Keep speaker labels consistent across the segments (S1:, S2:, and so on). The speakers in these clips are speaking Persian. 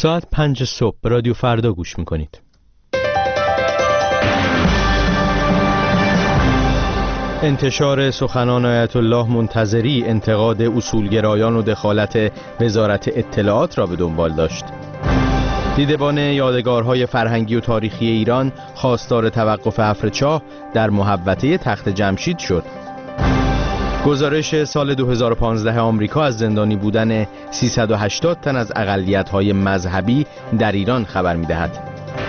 S1: ساعت 5 صبح به رادیو فردا گوش میکنید. انتشار سخنان آیت الله منتظری انتقاد اصولگرایان و دخالت وزارت اطلاعات را به دنبال داشت. دیدبان یادگارهای فرهنگی و تاریخی ایران خواستار توقف افرچاه در محوطه تخت جمشید شد. گزارش سال 2015 آمریکا از زندانی بودن 380 تن از اقلیت‌های مذهبی در ایران خبر می‌دهد.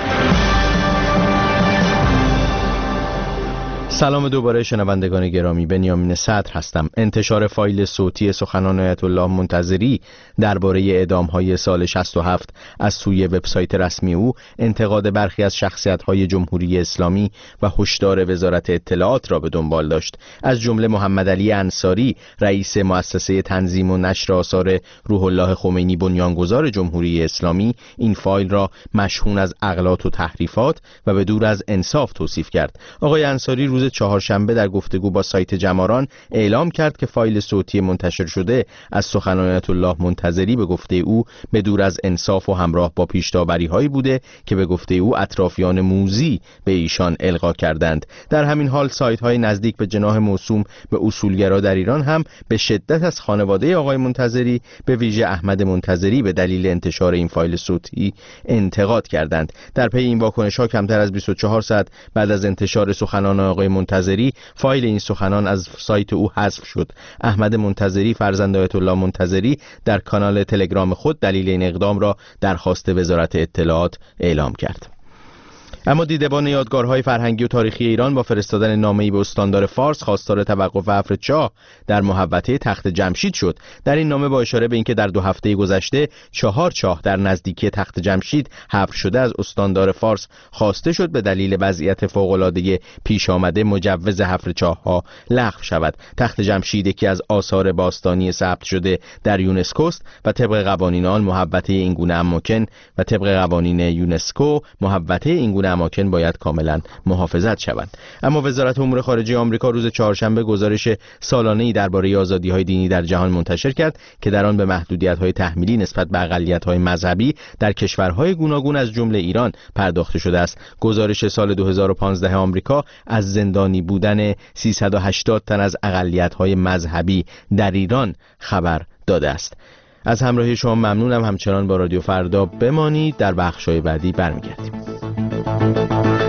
S1: سلام دوباره شنوندگان گرامی، بنیامین صدر هستم. انتشار فایل صوتی سخنان آیت الله منتظری درباره اعدام‌های سال 67 از سوی وبسایت رسمی او انتقاد برخی از شخصیت‌های جمهوری اسلامی و هشدار وزارت اطلاعات را به دنبال داشت. از جمله محمد علی انصاری، رئیس مؤسسه تنظیم و نشر آثار روح الله خمینی بنیانگذار جمهوری اسلامی، این فایل را مشحون از اغلاط و تحریفات و به دور از انصاف توصیف کرد. آقای انصاری روز چهارشنبه در گفتگو با سایت جماران اعلام کرد که فایل صوتی منتشر شده از سخنان آیت الله منتظری به گفته او به دور از انصاف و همراه با پیش‌داوری‌هایی بوده که به گفته او اطرافیان موذی به ایشان القا کردند. در همین حال سایت‌های نزدیک به جناح موسوم به اصولگرا در ایران هم به شدت از خانواده آقای منتظری، به ویژه احمد منتظری، به دلیل انتشار این فایل صوتی انتقاد کردند. در پی این واکنش‌ها کمتر از 24 ساعت بعد از انتشار سخنان آقای منتظری، فایل این سخنان از سایت او حذف شد. احمد منتظری، فرزند آیت الله منتظری، در کانال تلگرام خود دلیل این اقدام را درخواست وزارت اطلاعات اعلام کرد. اما دیدبان یادگارهای فرهنگی و تاریخی ایران با فرستادن نامه‌ای به استاندار فارس خواستار توقف افرچاه در محوطه تخت جمشید شد. در این نامه با اشاره به اینکه در 2 هفته گذشته 4 چاه در نزدیکی تخت جمشید حفر شده، از استاندار فارس خواسته شد به دلیل وضعیت فوق‌العاده پیش آمده مجوز حفر چاه‌ها لغو شود. تخت جمشید یکی از آثار باستانی ثبت شده در یونسکو است و طبق قوانین آن محوطه این گونه اماکن و طبق قوانین یونسکو محوطه این گونه اماکن باید کاملا محافظت شوند. اما وزارت امور خارجه آمریکا روز چهارشنبه گزارش سالانه‌ای درباره آزادی‌های دینی در جهان منتشر کرد که در آن به محدودیت‌های تحمیلی نسبت به اقلیت‌های مذهبی در کشورهای گوناگون از جمله ایران پرداخته شده است. گزارش سال 2015 آمریکا از زندانی بودن 380 تن از اقلیت‌های مذهبی در ایران خبر داده است. از همراهی شما ممنونم. همچنان با رادیو فردا بمانید. در بخش‌های بعدی برمیگردیم.